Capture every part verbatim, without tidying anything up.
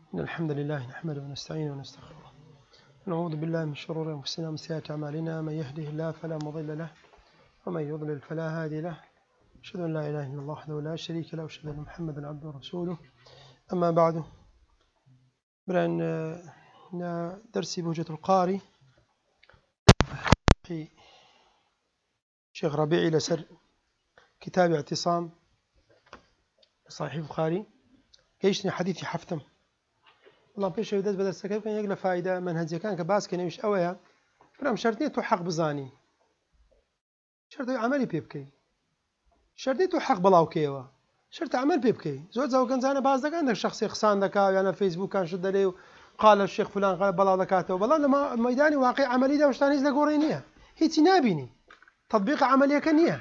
إن الحمد لله نحمده ونستعينه ونستغفره ونعوذ بالله من شرور أنفسنا ومن سيئات أعمالنا. من يهده الله فلا مضل له ومن يضلل فلا هادي له. أشهد أن لا إله إلا الله وحده لا شريك له وأشهد أن محمدا عبده ورسوله. أما بعد، بران درسي بهجة القاري في شيخ ربيعي لسر كتاب اعتصام صحيح البخاري كيشني حديثي حفتم والله بيش يودز بدل سكيب كان يقل فائدة منهجية كان كباس كان يمش أويا برام شرطني تو حق بزاني شرط عملي بيبكي شرطني تو حق بلاو كيوا شرط عمل بيبكي زود زو كان زانا باز عندك شخص يخصان دكا يعني فيسبوك كان شد لي قال الشيخ فلان قال بلاو دكاته والله لما ميداني واقع عملي ده وشتانيز لقورينيه هي تنابيني تطبيق عملية كنية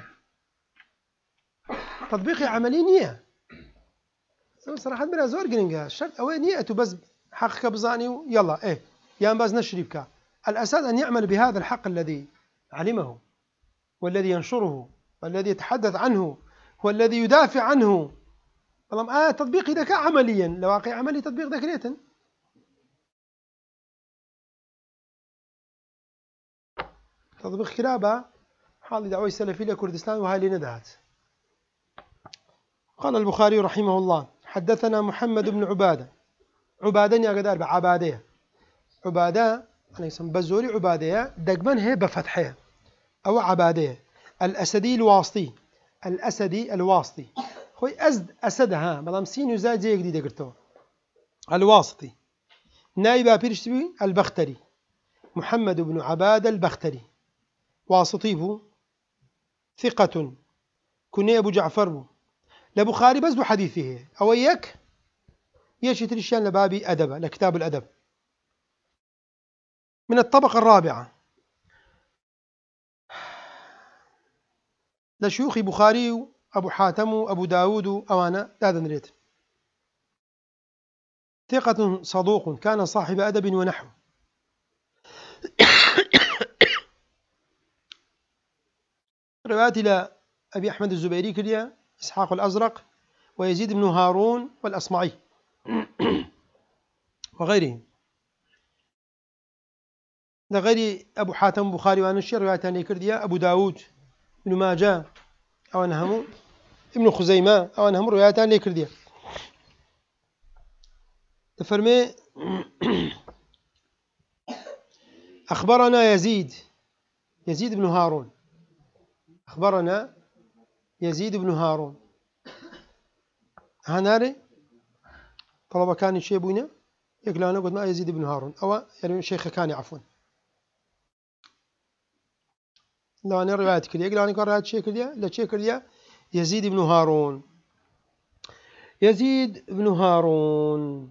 تطبيق عملي نية صراحة بلا زور قرنقا شرط أوي نية بس حقك بزاني يلا إيه يا باز نشربك. الأساس أن يعمل بهذا الحق الذي علمه والذي ينشره والذي يتحدث عنه والذي يدافع عنه. والله آه تطبيقي ذاك عمليا لواقع عملي تطبيق ذاك ريتن تطبيق كلابة حال دعوة السلفية لكردستان وهاي اللي ندهت. قال البخاري رحمه الله حدثنا محمد بن عبادة عبادة يا قدار بعبادية عبادة أنا اسم بزوري عبادية دقمن هي بفتحها أو عبادية الأسدي الواسطي الأسدي الواسطي خوي أزد أسدها ملام سين يزاد زي جديد قرتوه الواسطي نائب بيرشتبي البختري محمد بن عبادة البختري واسطيه ثقة كني أبو جعفر بو لبخاري بس دو حديثه أو إياك يشي تريشان لبابي أدب لكتاب الأدب من الطبقة الرابعة لشيوخ بخاري أبو حاتم أبو داود أوانا هذا نريد ثقة صدوق كان صاحب أدب ونحو روايات إلى أبي أحمد الزبيري كليا إسحاق الأزرق ويزيد بن هارون والأصمعي وغيرهم لغير أبو حاتم بخاري وانشير رواية ثانية كردية أبو داود ابن ماجه أو أنهم ابن خزيمة أو أنهم رواية ثانية كردية تفرمي أخبرنا يزيد يزيد بن هارون أخبرنا يزيد بن هارون هناري طلبة كان يشيبونا يقلانا قلنا يزيد بن هارون أو يعني شيخ كان عفوا لا أنا رواية كلية يقلانا قال رواية شيخ كلية لا شيخ كلية يزيد بن هارون يزيد بن هارون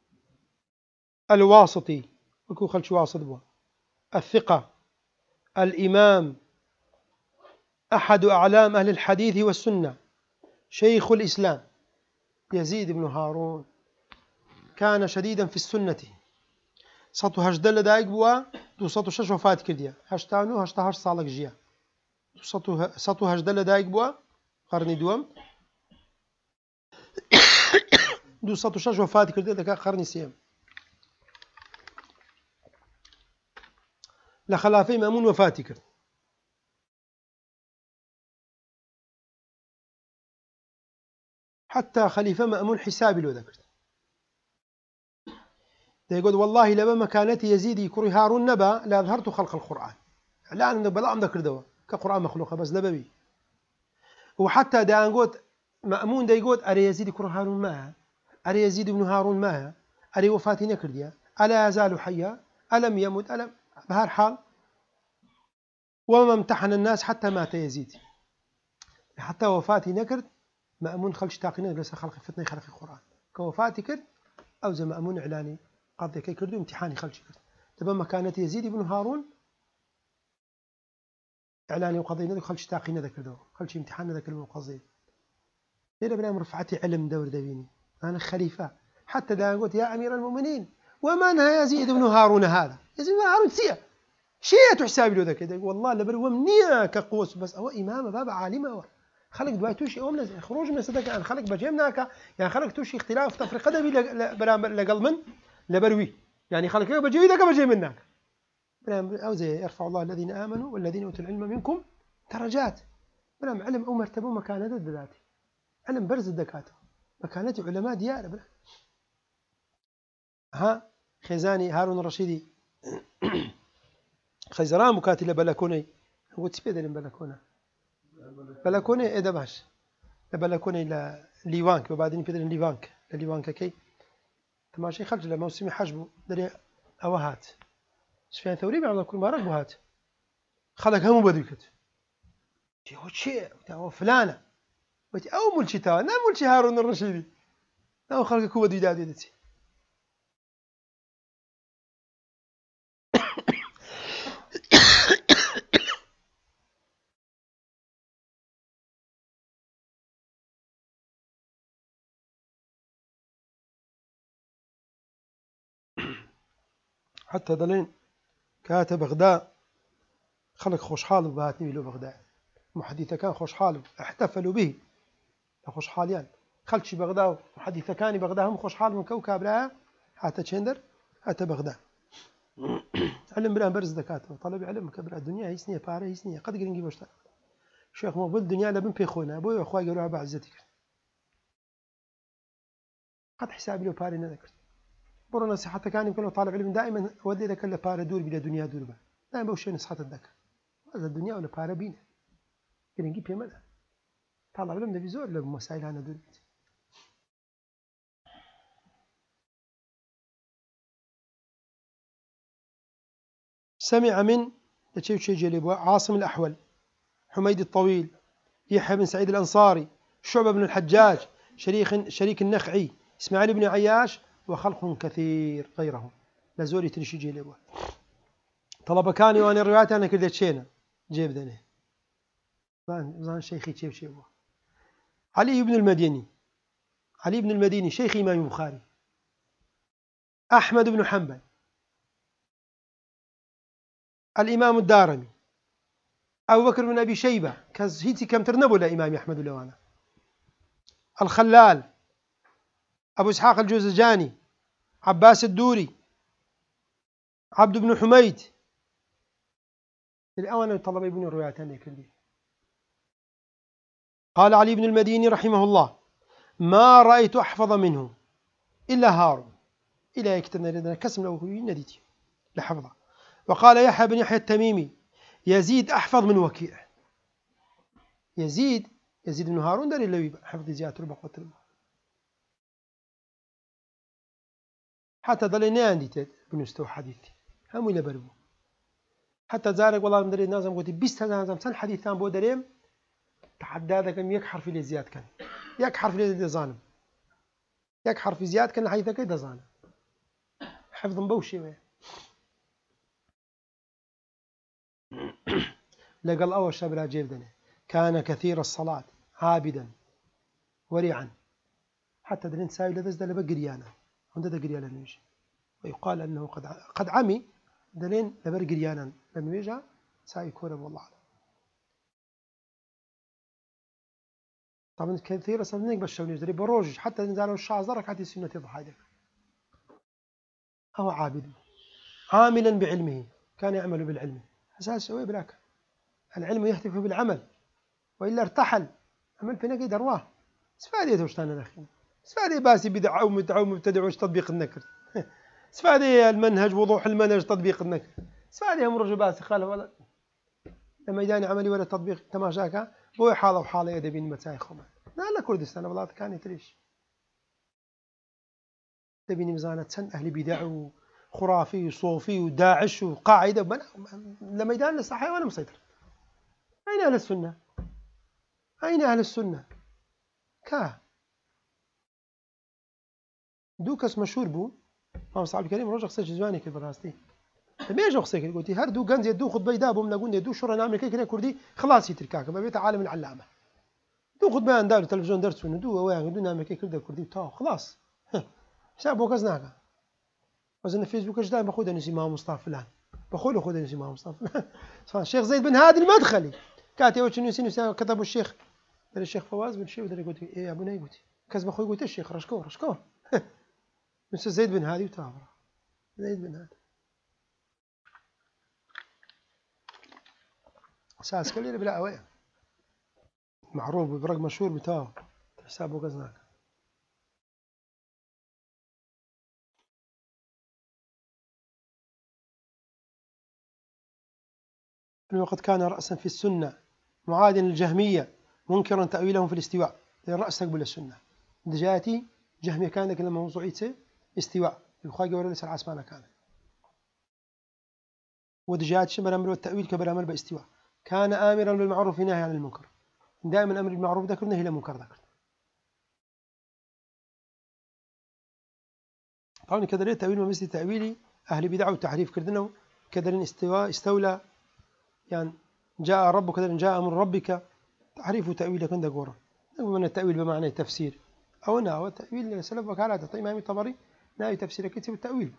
الواسطي وكو خلش واسط بوا الثقة الإمام أحد أعلام أهل الحديث والسنة شيخ الإسلام يزيد بن هارون كان شديدا في السنة سطو هجدل دايق بوا دو سطو شش وفات كرديا هشتانو هشتهاش صالك جيا سطو سطو هجدل دايق بوا قرني دوم دو سطو شش وفات كرديا دكا قرني سيم لخلافي مأمون وفاتي كرد حتى خليفة مأمون حسابي لو ذكرت يقول والله لما مكانتي يزيد يكره هارون نبا لا ظهرت خلق القرآن لا أنا بلا عم ذكر دوا كقرآن مخلوقة بس نبوي وحتى دا نقول مأمون دا يقول أري يزيد يكره هارون ما أري يزيد بن هارون ما أري وفاتي نكرديا ألا يزال حيا ألم يمت ألم بهار حال وما امتحن الناس حتى مات يزيد حتى وفاتي نكرد مأمون خلش تاقينا لسه خلق فتنة خلق القرآن كوفاتي كرد أو زي مأمون إعلاني قضي كي كردو امتحاني خلش كرد تبا مكانة يزيد بن هارون إعلاني وقضينا خلش تاقينا ذكردو خلش امتحان ذكر وقضي ليلة بلا مرفعتي علم دور دبيني أنا خليفة حتى دا قلت يا أمير المؤمنين ومن يزيد بن هارون هذا يزيد بن هارون سيئ شيء تحسابي له ذاك والله لبر ومنيا كقوس بس هو إمامه بابا عالمه خلق دوای تووشی ئەوم نە خروج من سەدەکان خلق بەجێم ناکە یان خلق تووشی اختلاف تەفریقە دەبی لەگەڵ من لەبەروی يعني خلق بەجێوی دەکە بەجێ من ناکە ئەو زێ يرفع الله الذين آمنوا والذين أوتوا العلم منكم درجات بلام علم أو مرتبة مكانة دلاتي علم برز الدكاترة مكانة علماء ديار بلا ها خزاني هارون الرشيدي خيزران مكاتل بلكوني هو تسبيد بلكونه بلكونه إيه ده باش بلكونه لا ليوانك وبعدين بيدرن ليوانك ليوانك كي تماشي خرج لموسم حجبه دري أوهات سفيان ثوري بعد كل مرة بوهات خلق هم بدوكت هو شيء هو فلانة بتي أو ملشي توا نا ملشي هارون الرشيدي نا خلق كوبا دو دادي دتي حتى دلين كاتب بغداد خلق خوش حال بهاتني له بغداد محدث كان خوش حال احتفلوا به خوش حاليان خلشي بغداد محدث كان بغداد هم خوش حال من كوكب لا حتى تشندر حتى بغداد علم بلا برز دكاتره طلب علم كبر الدنيا هي سنيه باره هي سنيه قد قرنجي باشتر شيخ مو بالدنيا لبن بيخونا ابوي واخوي قالوا بعزتك قد حسابي له باري نذكر برو نصيحته كان يمكن طالب علم دائما ودي ذاك اللي بارا دور بلا دنيا دور به دائما بوش نصيحه الذكر هذا الدنيا ولا بارا بينا كنا نجيب يملا طالب علم ده زور لمسائل انا دور بيت. سمع من تشي شي جلبوا عاصم الأحول حميد الطويل يحيى بن سعيد الأنصاري شعبة بن الحجاج شريك شريك النخعي إسماعيل بن عياش وخلق كثير غيرهم لزوري ترشي جلبوا طلب كاني وأنا الروايات أنا كده تشينا جيب دني زان زان شيخي تشيب شيبوا علي بن المديني علي بن المديني شيخ إمام البخاري أحمد بن حنبل الإمام الدارمي أبو بكر بن أبي شيبة كزهيتي كم ترنبوا لإمام أحمد لوانا الخلال أبو إسحاق الجوزجاني عباس الدوري عبد بن حميد الأوان طلب ابن الروايتين كلي. قال علي بن المديني رحمه الله ما رأيت أحفظ منه إلا هارون إلى يكتبنا لنا كسم له نديتي لحفظه. وقال يحيى بن يحيى التميمي يزيد أحفظ من وكيع يزيد يزيد بن هارون داري اللي حفظ زيادة ربع قتل حتى ضلينا عندي تد بنستوى حديثي هم ولا بربو حتى زارك والله مدري نازم قلت بيست هذا نازم سن حديثان بو دريم تحدى هذا كم يك حرف لي زياد كان يك حرف لي ظالم يك حرف زياد كان حديث كده ظالم حفظ مبوشي وين لقال أول شاب لا جيب كان كثير الصلاة عابدا ورعا حتى دلين ساوي لدز دل بقريانا عند قريانا نيجي ويقال أنه قد قد عمي دلين لبر قريانا لما يجي ساوي كورة والله طبعا كثير صدقني بشوني دري بروج حتى نزالوا الشعزرك حتى سنة ضحايا هو عابد عاملا بعلمه كان يعمل بالعلم أساس سوي بلاك العلم يهتف بالعمل وإلا ارتحل عمل في نقي درواه سفادي وشتانا الأخير سفادي باسي بدعو مدعو مبتدع وش تطبيق النكر سفادي المنهج وضوح المنهج تطبيق النكر سفادي هم رجل باسي خاله ولا لما يداني عملي ولا تطبيق تماشاكا بوي حالة وحالة يدبين متايخهم لا لا كردستان والله كان يتريش تبيني مزانة سن أهل بدع خرافي وصوفي وداعش وقاعدة لما يدان الصحيح ولا مسيطر أين أهل السنة؟ أين أهل السنة؟ كا دوكس مشهور بو ما صاحب الكريم رجع قصة جزواني كيف راستي تبي قصة كذا قلتي هر دو جنز يدو خد بيدا بوم نقول يدو شر نعمل كذا كذا كردي خلاص يتركاك ما بيت عالم العلامة دو خد بيان دار التلفزيون درس وندو وين دو نعمل كذا كذا كردي تاو خلاص حساب وكزناك وزن فيسبوك ايش دائما باخذ نسي مع مصطفى فلان باخذ خذ نسي مع مصطفى فلان الشيخ زيد بن هادي المدخلي كاتي وش نسي نسي كتبوا الشيخ دري الشيخ فواز بن شيء ودري قلت إيه يا بني قلت كذب أخوي قلت الشيخ رشكو رشكو مثل زيد بن هادي وتابرة زيد بن هادي أساس كل اللي بلا أوين معروف ببرق مشهور بتاعه حسابه قزناك. وقد كان رأسا في السنة معادٍ للجهمية منكرا تأويلهم في الاستواء. الرأس تقبل السنة دجاتي جهمية كان لكن لما موضوعيته استواء الخاقي ولا لسه العسمانة كان ودجات شبر أمر والتأويل كبر أمر باستواء. كان آمرا بالمعروف ناهي عن المنكر دائما أمر بالمعروف ذكر نهي المنكر ذكر. طبعا كذا تأويل ومثل تأويلي أهل بدع وتحريف كردنه كذا استواء استولى يعني جاء ربك كذا جاء أمر ربك تحريف وتأويل كندا قورا من التأويل بمعنى التفسير أو ناوى تأويل سلفك على تعطي إمام الطبري ناوي تفسير كتب التأويل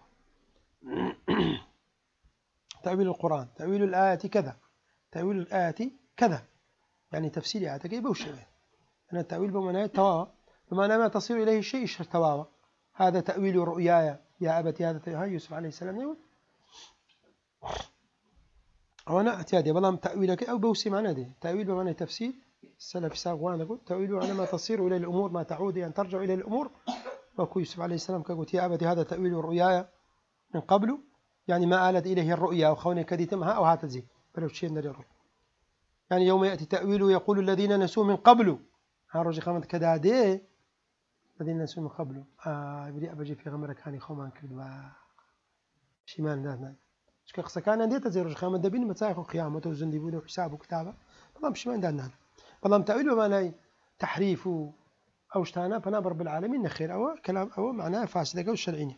تأويل القرآن تأويل الآية كذا تأويل الآية كذا يعني تفسير آية كيف وشبه أن التأويل بمعنى تواوى بمعنى ما تصير إليه الشيء اشتر تواوى. هذا تأويل رؤياي يا أبتي هذا تأويل يوسف عليه السلام يقول وأنا أتيادي بلام تأويلك أو بوسي معنى دي تأويل بمعنى تفسير السلف ساقوان يقول تأويل على ما تصير إلى الأمور ما تعود يعني ترجع إلى الأمور. وكو يوسف عليه السلام كقلت يا أبتي هذا تأويل رؤياي من قبل يعني ما آلت إليه الرؤيا أو خوني كديتمها أو هاتزي بلو شيء نرير يعني يوم يأتي تأويله يقول الذين نسوا من قبل هارجي خامد كدادي الذين نسوا من قبل آه بدي أبجي في غمرك هاني خومان كذبا شمال ذاتنا شو قصة كان عندي تزير خامد دبين متسايق قيامته وزندي بوده وحسابه وكتابه والله مش ما عندنا والله تأويل بمعنى تحريف أو شتانا فنابر بالعالمين نخير أو كلام أو معناه فاسد أو الشرعية.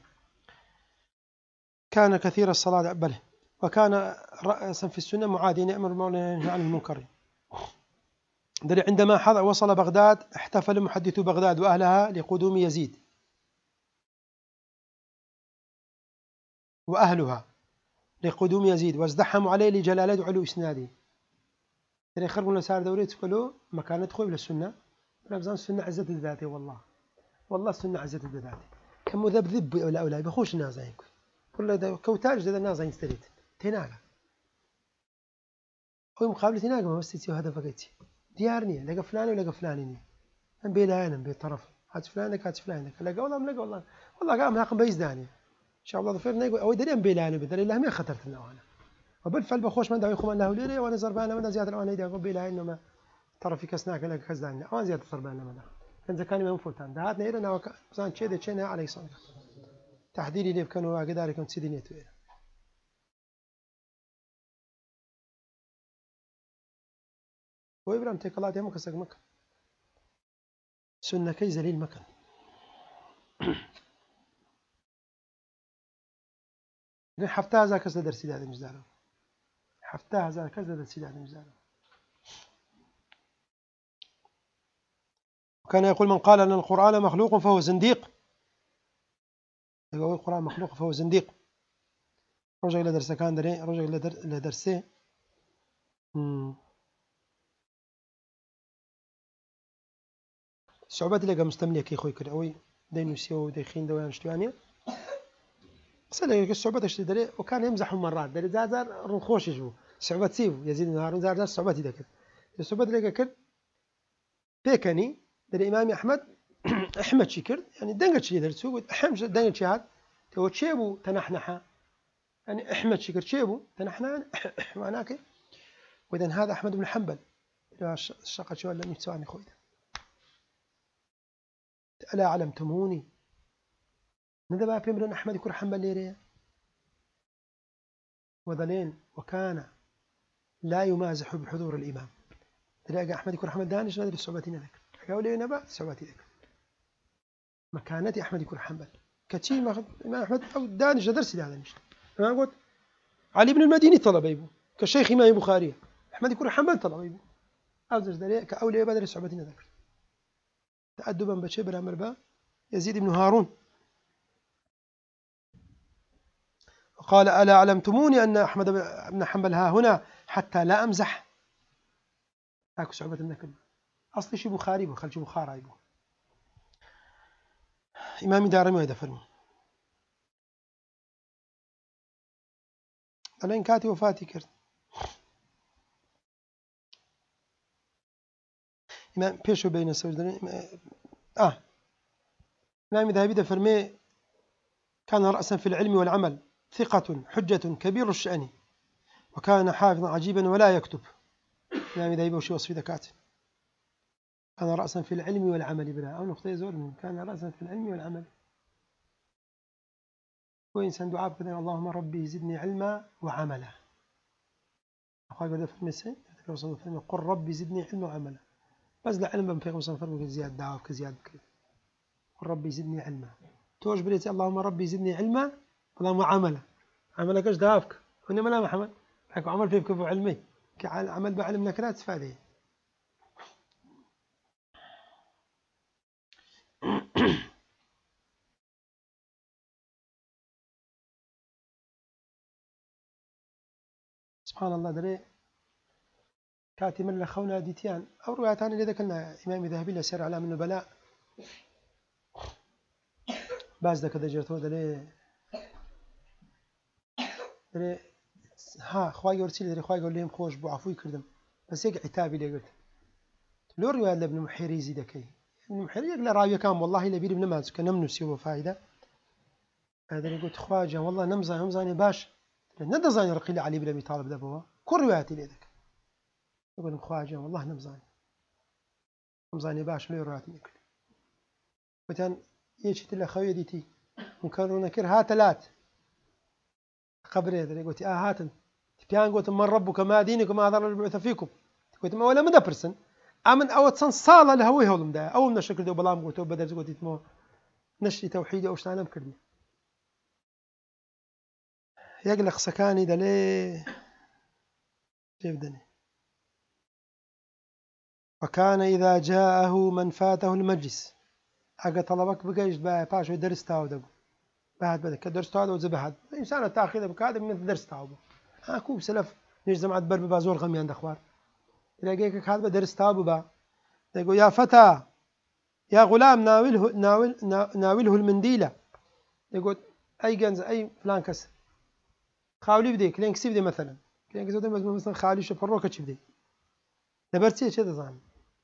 كان كثير الصلاة بله وكان رأسا في السنة معادين يأمر بالمعروف عن المنكر. عندما حضر وصل بغداد احتفل محدثو بغداد وأهلها لقدوم يزيد وأهلها لقدوم يزيد وازدحموا عليه لجلالة وعلو إسناده. ترى خربوا لسار دوريت كله مكانة خوي للسنة رمزان السنة عزة الذاتي والله والله السنة عزة الذاتي كم مذبذب ولا أولا بخوش الناس هيك كل ده كوتاج ده الناس يستريت تناقة هو مقابل تناقة ما بس تسوي هذا فقيتي ديارني لقى فلان ولا فلانني أنا بيلا أنا بطرف هات فلانك هات فلانك لقى والله ملقى والله والله قام هاقم بيز داني إن شاء الله ظفرنا يقول أو دريم بيلا أنا بدل الله ما خطرت لنا أنا وبالفعل بخوش من ده يخو من له ليلة وأنا زربانة من زيادة الأوان يدي أقول بيلا إنه طرفي كسناك لك خزاننا أوان زيادة زربانة من كان زكاني ما مفوتان ده هاتنا إيرنا وكان شيء ده شيء عليه صنع تحديري ليه كانوا قداري كنت سيديني تويل وإبراهيم تكلات يوم كسر مكان سنة كي زليل مكان حفتها هذا كذا درس هذا مجزاله حفتها هذا كذا درس هذا مجزاله. وكان يقول من قال أن القرآن مخلوق فهو زنديق يقول القرآن مخلوق فهو زنديق. رجع إلى درس كان دري رجع إلى درسه الصعوبات اللي قام مستملية كي خوي كرأوي دينو سيو ديخين دوان شتوانية سأله الصعوبات اشتري دري وكان يمزح مرات دري زازر رنخوش يجو صعوبات سيو يزيد نهار زار زار صعوبات ذاك الصعوبات اللي كر بيكني دري إمام أحمد أحمد شكر يعني دنقت شيء درسوا أحمد دنقت شيء هذا تو تشيبو تنحنحة يعني أحمد شكر تشيبو تنحنا معناك وإذا هذا أحمد بن حنبل الشقة شو ولا نتسواني خوي ألا علمتموني ماذا بقى بيمرن أحمد يكون حنبل ليريا وذلين وكان لا يمازح بحضور الإمام تلاقي أحمد يكون حنبل دانش نادر الصعوباتين ذاك قالوا لي نبأ الصعوباتي ذاك مكانة أحمد يكون حنبل كتير ما إمام أحمد أو دانش درس هذا مش أنا قلت علي بن المديني طلب يبو كشيخ إمام البخاري أحمد يكون حنبل طلب يبو أو درس ذلك كأولياء بدر الصعوباتين ذاك تأدبا بشبر أمر با يزيد بن هارون وقال ألا علمتموني أن أحمد بن حنبل ها هنا حتى لا أمزح هاك صعوبة النكل أصلي شي بخاري بو خلشي بخاري بو. إمام دارمي هذا فرمي أنا إن كاتي وفاتي كرت إمام بيشو بين السوج آه إمام ذهبي ده فرمي كان رأسا في العلم والعمل ثقة حجة كبير الشأن وكان حافظا عجيبا ولا يكتب. إمام ذهبي وشي وصفي ذكات كان رأسا في العلم والعمل بلا أو نقطة يزور كان رأسا في العلم والعمل. وإنسان دعاء كذا اللهم ربي زدني علما وعملا. أخوي قد في المسجد قل ربي زدني علما وعملا بس لا علم في خمسة فرق زيادة دعوة كزيادة كذا قل ربي زدني علما توج بريتي اللهم ربي زدني علما اللهم عملا عملك ايش دعافك هنا ما لا محمد حكوا عمل فيه كيف علمي عمل بعلم نكرات فادي. سبحان الله دري كاتي من لخونا ديتيان أو روايتان اللي ذكرنا إمام ذهبي لسير على من البلاء باز ذاك دجرتو دري دري ها خواي ورسيل دري خواي قال لهم خوش بو عفوي كردم بس هيك عتابي اللي قلت لو رواية لابن محيريزي ذكي ابن محيريزي لا راوي كان والله لا بير ابن ماز كان نمنسي وفائدة هذا اللي قلت خواجه والله نمزاني نمزاني باش ندى زاني رقيل علي بن أبي طالب ذبوا كل رواياتي لذك يقول خواجه والله نمزاني نمزاني باش لو رواياتي نكل وتن يجي تلا خوي ديتي مكرر نكر هات لات قبر هذا قلت اه هاتن تبيان قلت من ربك ما دينك ما ضر البعث فيكم قلت ما ولا مدى برسن امن او تصن صاله لهوي هولم ده او من الشكل ده بلام قلت بدل قلت مو نشري توحيدي او شتانا بكرني يقلق سكاني ده ليه جبدني. وكان إذا جاءه من فاته المجلس حق طلبك بقيش بقى باش درس تاو ده بعد بدك درس تاو ده زبهد إنسان تأخذه بكاد من الدرس تاو ها كوب سلف نيج جماعة برب بازور غميان دخوار يلاقيك هذا درس تاو بقى يقول يا فتى يا غلام ناوله ناول ناوله المنديلة يقول أي جنز أي فلان كسر خاولي بدي كلين كسي بدي مثلا كلين كسي بدي مثلا خالي شفروك كش بدي دبرتي شيء تزعم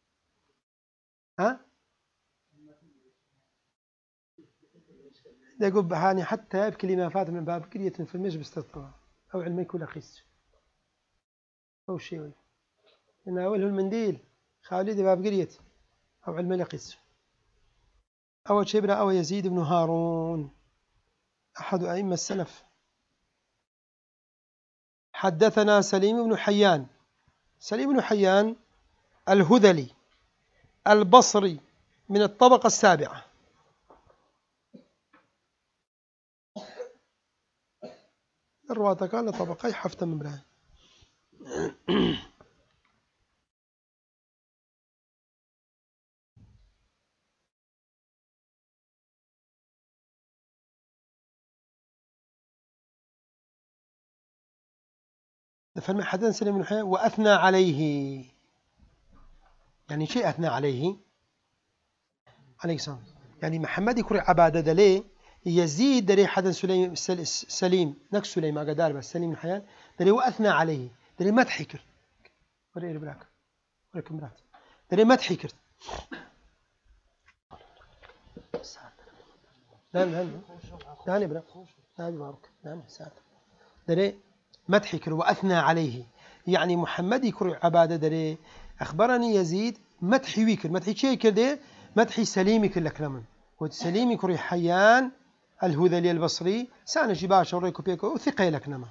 ها يقول بهاني حتى يبكي ما فات من باب قرية في المجلس تطلع أو علمي كل خيس أو شيء يناوله المنديل خالد باب قرية أو علمي لقيس. أول شيء بنا أو يزيد بن هارون أحد أئمة السلف. حدثنا سليم بن حيان سليم بن حيان الهذلي البصري من الطبقة السابعة الرواة كان طبقة حفتة من براهن. فلما حدثنا سليم بن حيان وأثنى عليه يعني شيء أثنى عليه عليه السلام يعني محمد يكون عبادة دليه يزيد دري حدث سليم سليم نكس سليم أقدار بس سليم بن حيان دري وأثنى عليه دري مدح كرت وري بلاك وري كمرات دري مدح كرت نعم نعم نعم بلا نعم بارك نعم سعد دري مدح كرت وأثنى عليه يعني محمد يكون عبادة دري أخبرني يزيد مدحي ويكر مدحي شيء كده مدحي سليمي كل كلام وسليمي كري حيان الهذلي البصري سأنا جباش وريكو بيكو وثقة لك نما.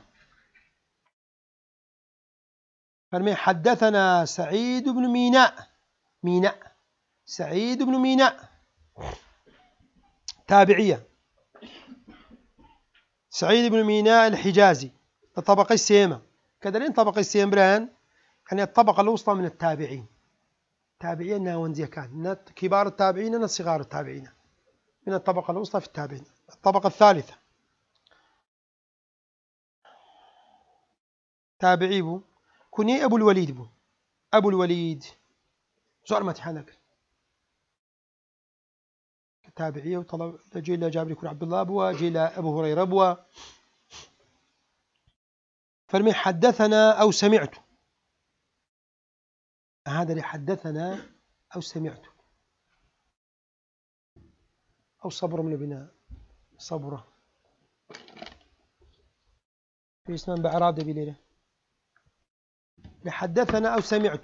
فرمي حدثنا سعيد بن ميناء ميناء سعيد بن ميناء تابعية سعيد بن ميناء الحجازي الطبقة السيمة كذلك طبقة السيم بران يعني الطبقة الوسطى من التابعين تابعين ناونزيا كان كبار التابعين من صغار التابعين من الطبقة الوسطى في التابعين. الطبقة الثالثة تابعي بو كني أبو الوليد بو أبو الوليد زور ما تحنك تابعية وطلب جيل جابر يكون عبد الله أبوه جيل أبو هريرة أبوه فرمي حدثنا أو سمعت هذا اللي حدثنا أو سمعت أو صبر من بناء صبره في اسم بأعراب دبي ليلة لحدثنا أو سمعت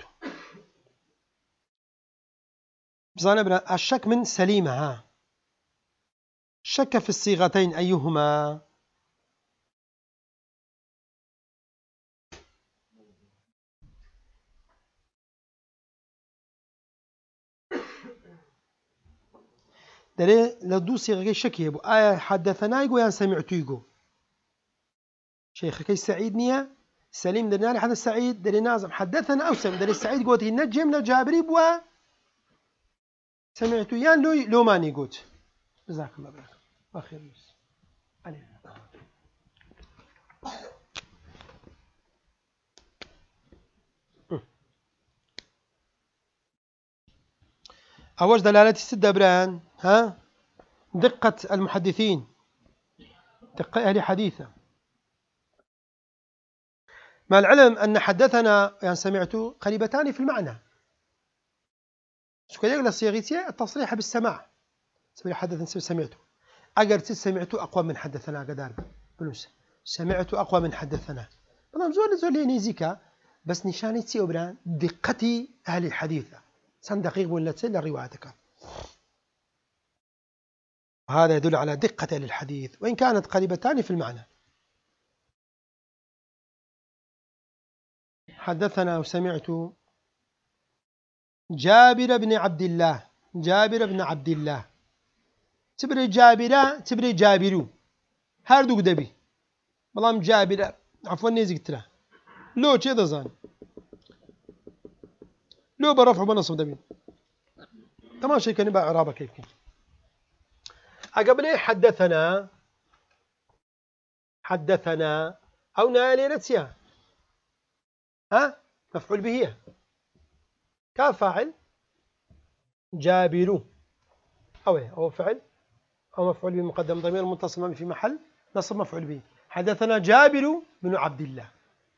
بزانا بنا الشك من سليمة ها شك في الصيغتين أيهما دري لدو صيغة شك يبو آية حدثنا يقول يعني سمعت يقول شيخ كي سعيد نية سليم درنا لحد السعيد دري نازم حدثنا أو سمع دري السعيد قوتي نجم نجابري بوا سمعت يان لو لو ماني قوت جزاك الله خير أخير بس عليه أوج دلالة السد بران ها دقة المحدثين دقة أهل حديثة مع العلم أن حدثنا يعني سمعت قريبتان في المعنى سكيك لصيغتي التصريح بالسماع سمع حدثنا سمعته أجرت سمعت أقوى من حدثنا قدار بلوس سمعت أقوى من حدثنا أنا زول زول نيزيكا بس نشاني تسي بران دقتي أهل الحديثة سن دقيق ولا تسل روايتك هذا يدل على دقة للحديث وإن كانت قريبتان في المعنى حدثنا وسمعت جابر بن عبد الله جابر بن عبد الله تبري جابرة تبري جابرو هاردوك دبي بلام جابرة عفوا نيزك ترى لو كذا زان لو برفع بنصب دبي تمام شيء كان يبقى عرابة كيف كيف أقبل حدثنا حدثنا أو نالي نتيا ها مفعول به كفاعل جابر أو أو فعل أو مفعول به مقدم ضمير متصل في محل نصب مفعول به حدثنا جابر بن عبد الله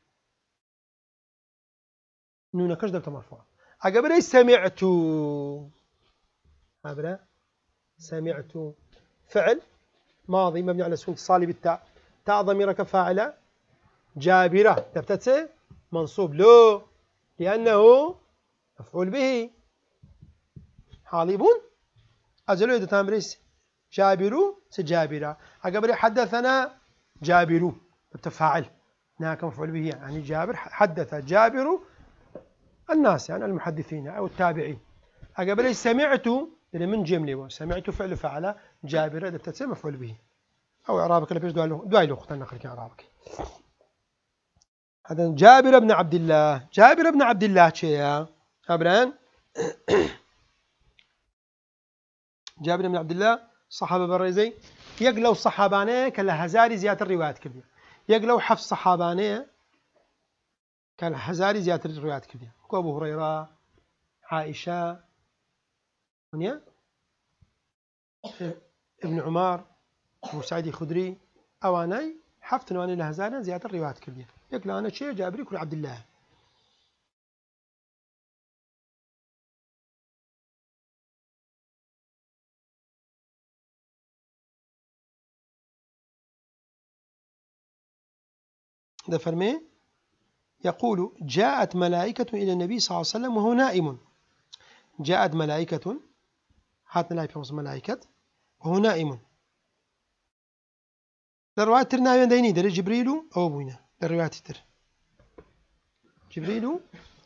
نون كجدة مرفوع أقبل سمعت أقبل سمعت فعل ماضي مبني على السكون اتصالي بالتاء تاء ضمير كفاعل جابرة تبتسم منصوب له لأنه مفعول به حالبون أجلوا إذا تامريس جابرو سجابرة أقبل حدثنا جابرو بتفاعل هناك مفعول به يعني جابر حدث جابر الناس يعني المحدثين أو التابعين أقبل سمعت من جملة سمعت فعل فعل جابر إذا بتسمى مفعول به أو إعرابك لبيش دواي لغة نقل إعرابك هذا جابر بن عبد الله جابر بن عبد الله شيء أبران جابر بن عبد الله صحابة بريزي يقلو الصحابانية كلا هزاري زيادة الروايات كبيرة يقلو حفص صحابانية كلا هزاري زيادة الروايات كبيرة أبو هريرة عائشة ونيا ابن عمر أبو سعيد الخدري أواني حفظ نواني لهزاري زيادة الروايات كبيرة يقلو أنا شيء جابر يكون عبد الله ده فرمي يقول جاءت ملائكة إلى النبي صلى الله عليه وسلم وهو نائم جاءت ملائكة هات ملائكة ملائكة وهو نائم الرواية تر نائم ديني در جبريل أو أبونا الرواية تر جبريل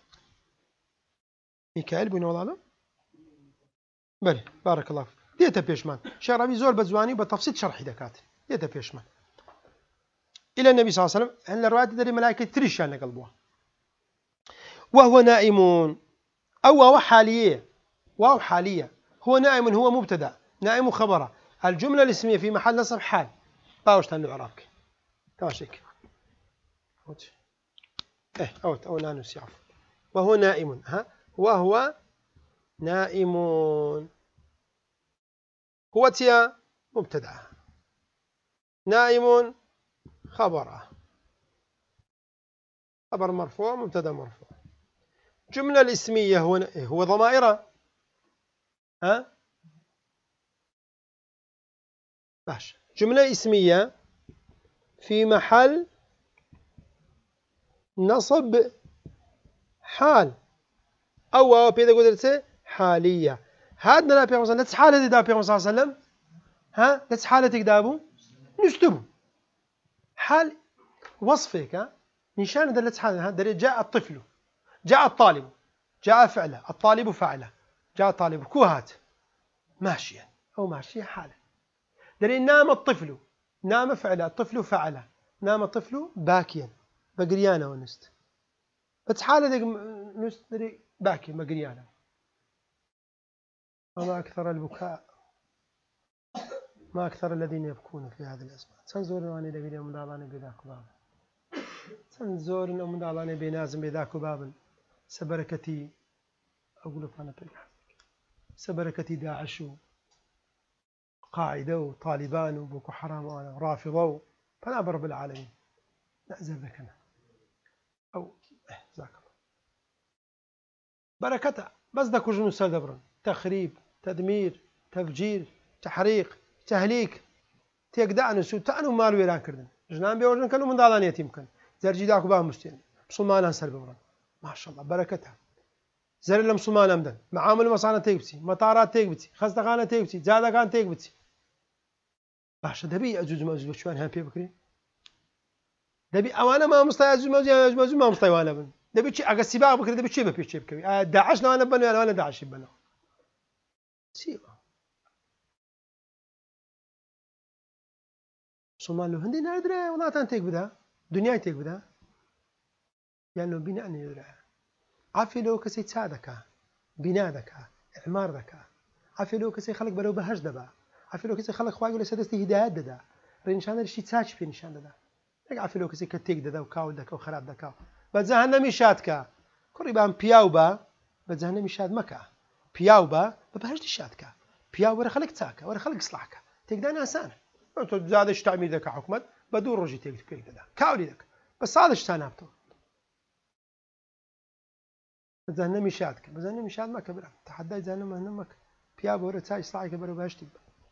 ميكائيل بونا والله بله بارك الله فيك ديتا بيشمان شرابي زور بزواني بتفصيل شرحي دكات ديتا بيشمان إلى النبي صلى الله عليه وسلم أن الرواية تدري ملائكة تريشان قلبها وهو نائم أو وهو حالية وهو حالية هو نائم هو مبتدأ نائم خبره الجملة الاسمية في محل نصب حال باوش تنو عراك تماشيك إيه أوت أو نانوس يعرف وهو نائم ها وهو نائمون هو تيا مبتدأ، نائم خبره، خبر مرفوع مبتدأ مرفوع. جملة الاسمية هو هو ضمائر، ها باش جملة اسمية في محل نصب حال أو أو بيدا قدرته حالية. هاد لا بيغمس نتس حالة دا بيغمس صلى الله عليه وسلم، ها نتس حالة كدابو نستبو حال وصفك، ها نشان دلت حالة. ها جاء الطفل، جاء الطالب، جاء فعله، الطالب فعله، جاء الطالب كوهات ماشيا أو ماشية حالة. دري نام الطفل، نام فعله، الطفل فعله، نام الطفل باكيا بقريانا ونست بس حالة ذيك نست دري باكي بقريانا. وما أكثر البكاء، ما أكثر الذين يبكون في هذه الأزمان. سنزور أني دقيقة من دالاني بذاك باب، سنزور أن من دالاني بينازم بذاك باب سبركتي أقول فانا تلقى سبركتي داعش قاعدة وطالبان وبوكو حرام وأنا رافضة فأنا برب العالمين نأزل ذكنا أو ذاك بركتها بس ذاك وجه مستدبر تخريب تدمير تفجير تحريق تهليك تيقدع نسو تأنو مالو يران كردن جنان بيورجن كانوا من دالان يتيم كان زرجي داكو بها مستين مسلمان هنسر بمران ما شاء الله بركتها. زر لهم مسلمان أمدن معامل مصانع تيكبتي مطارات تيكبتي خزدقانة تيكبتي زادقان تيكبتي باشا دبي أجوز ما أجوز بشوان هم بي بكري دبي أوانا ما مستوى أجوز ما أجوز ما أجوز ما مستوى أنا بن دبي شيء أجا سباق بكري دبي شيء ببي شيء بكري داعش لا أنا بنو أنا داعش بنو سيبا مسلمان لو هندي نادرة ولا تنتيك بده دنيا تيك بده يعني لو بناء نادرة عافي لو كسي تساعدك بناء ذكاء إعمار ذكاء عافي لو كسي خلق بلو بهج دبا عافي لو كسي خلق خواجه ولا سدستي هدايات ددا رنشان الشي تساج في نشان ددا لك عافي لو كسي كتيك ددا وكاول دكا وخراب دكا بزهنمي شاتكا قريبا بياوبا بزهنمي شاد مكا بياوبا ببهج شاتكا بياو ورا خلق تاكا ورا خلق صلاحكا تقدر انسان انت زادش تعمير ذكا حكمت بدور رجي تيك تيك ددا كاولي ذك بس هذا اشتنابته بزهنمي شاتك بزهنمي شات ما كبر تحدى زهنم هنمك بيا بورة تاج صلاحي كبر بهشتي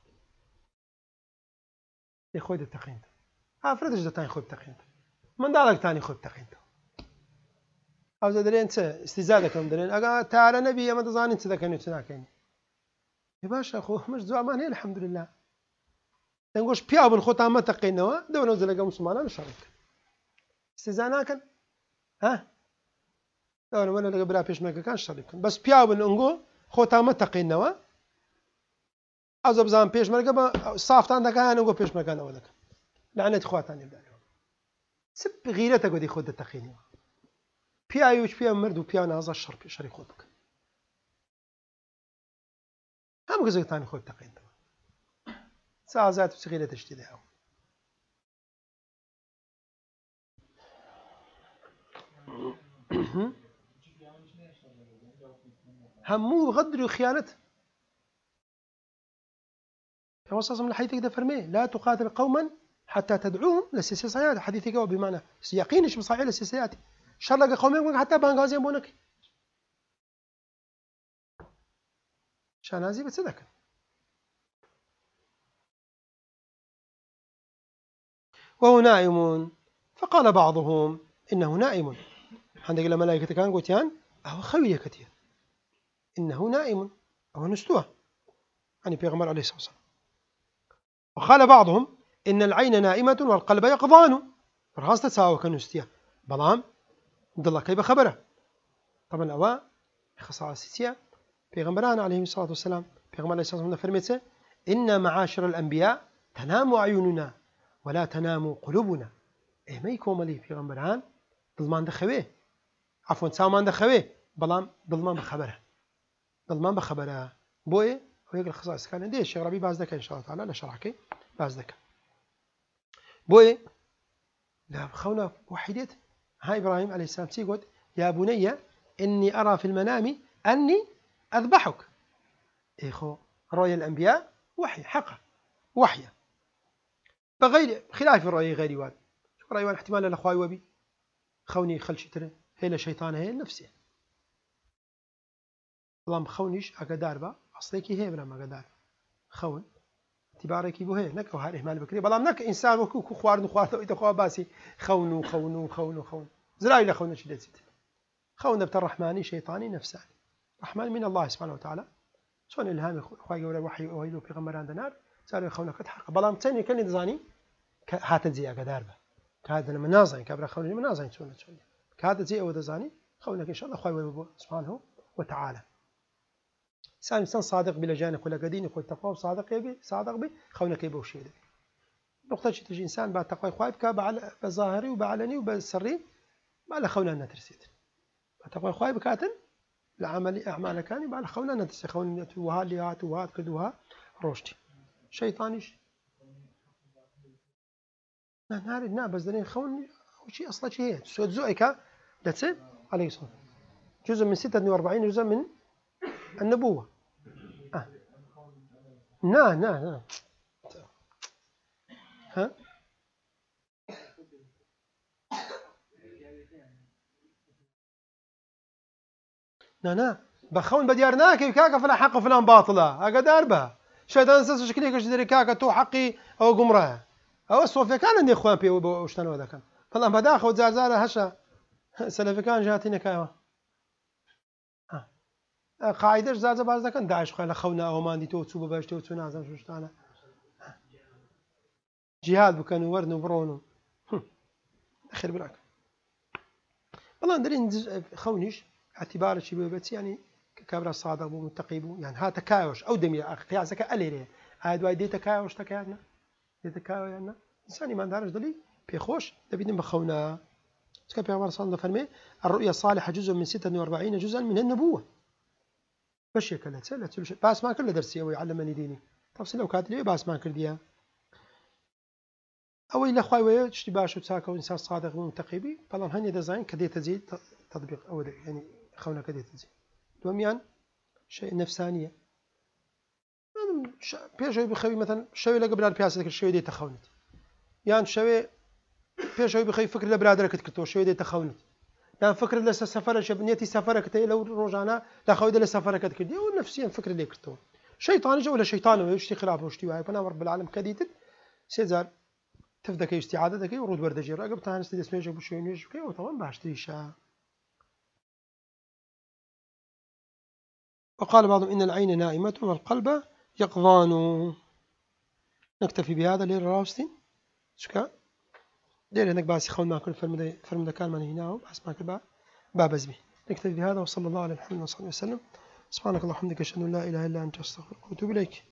يخوي التقينت افرض ايش تاني خود تقينت من دالك تاني خود تقينت او زدرين انت استزادك من درين اجا تعالى نبي ما تظن انت ذاك انت ناكين يا باشا اخو مش زعمان هي الحمد لله تنقولش بيا بن خوتا ما تقينوا دو نزل لقى مسلمان انا شرك استزاناك ها أنا ولا اللي قبلها بيش مكان شريك بس بياو نقول خوتا ما تقينوا أزب زمان بيش مرقبة صافت عندك أنا نقول بيش مكان أولك لعنة خواتاني بدأ سب غيرتك ودي خود التقينوا بياو وش بياو مرد وبياو نازل شر شريك خودك هم قصدك تاني خود تقين ساعة زاد في غيرة تشتدها همو غدر وخيانته فوصص من الحديث كده فرميه لا تقاتل قوما حتى تدعوهم للسياسات حديث كده بمعنى يقين مش صحيح للسياسات شرق قومين حتى بانغازي بونك شان هذه بتصدق وهو نائم فقال بعضهم إنه نائم عندك الملائكة كان قوتيان أهو خوية كتير إنه نائم أو نستوى يعني بيغمر عليه الصلاة والسلام. وقال بعضهم إن العين نائمة والقلب يقظان فرهاس تساوى كنستيا بلام الله كيف خبره طبعا أوا خصائص سيا بيغمران عليه الصلاة والسلام بيغمر عليه الصلاة والسلام فرميته إن معاشر الأنبياء تنام عيوننا ولا تنام قلوبنا إيه ما يكون لي بيغمران ظلمان دخويه عفوا سامان دخويه بلام ظلمان بخبره ظلمان بخبره بوي ويقول الخصائص كان عندي الشيخ ربي باز ذكر إن شاء الله تعالى لا شرحكي باز ذكر بوي لا خونا وحيدت هاي إبراهيم عليه السلام تيقول يا بني إني أرى في المنام أني أذبحك. إخو رؤيا الأنبياء وحي حقا وحي بغير خلاف الرؤيا غير واد رأي وان احتمال الأخوة وبي خوني خلشي ترى هي لشيطان هي نفسه اللهم خونيش أقدار با أصليكي هي بلا ما قدار خون اعتبارك بو هي نك وهذا إهمال بكري بلام نك إنسان وكو خوارد خوارد ويتخوا باسي خونوا خونوا خونوا خون زراعي لخون شدة زيت خون بتر الرحماني شيطاني نفساني رحمن من الله سبحانه وتعالى شلون الهام خوي ولا وحي وهيلو في غمر عند نار صار يخونك حق بلام ثاني كان يدزاني هات زي أقدار با كهذا المنازع كبر خوني منازع شلون شلون كهذا زي أو دزاني خونك إن شاء الله خوي ولا سبحانه وتعالى سام إنسان صادق بلا جانب ولا قدين يقول تقوى صادق يبي صادق بي خونك يبي وشيء ده نقطة شيء تجي إنسان بعد تقوى خوايب كبعل بظاهري وبعلني وبسري ما له خونا نترسيت تقوى خوايب كاتن العمل أعمال كاني بعد خونا نترسي خون وها ليات وها كدوها روشتي شيطانيش نهار نا بس دني خون وشيء أصلا شيء هي سود زوئك لتصير عليه الصلاة جزء من ستة وأربعين جزء من النبوة آه. نا نا نا ها نا نا بخون بديارناك كاكا فلا حق فلان باطلة أقدر بها شيطان سس شكلك ايش دري كاكا تو حقي أو قمرها أو الصوفيا كان عندي إخوان بي وشتنوا ذا كان فلا بداخل وزازالة هشة سلفي كان جاتينا كاوا قاعدة زازة بعض كان داعش خلا خونا أو ما عندي تو تسوب باش تو تسونا عزم شو شتانا جهاد بكانوا ورن وبرون خير بالعك والله ندري خونيش اعتبار شيء بس يعني كبر الصادق ومتقي يعني ها تكاوش أو دمي قياسك أليره هاد وايد تكاوش تكاينا تكاوينا إنسان ما دارش دلي بيخوش تبي بخونا كيف يا صلى الله عليه وسلم الرؤيا الصالحة جزء من ستة وأربعين جزءا من النبوة بش يكلا تسأل تسأل بس ما كل درسي أو يعلمني ديني تفصيل لو كانت لي بس ما كل ديا أو إلا خواي ويا تشتباش وتساكو إنسان صادق ومتقي بي طبعا هني ديزاين كدي تزيد تطبيق أو يعني خونا كدي تزيد دوميان شيء نفسانية بيشوي بخوي مثلا شوي لا قبل البياسة الشوي دي تخونت يعني شوي بيشوي بخوي فكر لبرادر كتكتو شوي دي تخونت يعني فكر لسه سفر شبنيتي سفرك تي لو رجعنا لا خوي دل سفرك كدي ونفسيا فكر اللي كتو شيطان جو ولا شيطان ويشتي خلاف وشتي واي فانا رب العالم كديت سيزار تفدك استعادتك ورود بردجي راقب تاع نستدي اسمه جو شوي نيش كي وطبعا باشتريشا وقال بعضهم ان العين نائمة والقلب يقظان. نكتفي بهذا لير راوستين شكا دير هناك باسي خون ماكل فرمدا فرمدا كان من هنا بس ماكل با بابز به. نكتفي بهذا وصلى الله على محمد وصحبه وسلم. سبحانك اللهم وبحمدك اشهد ان لا اله الا انت استغفرك واتوب اليك.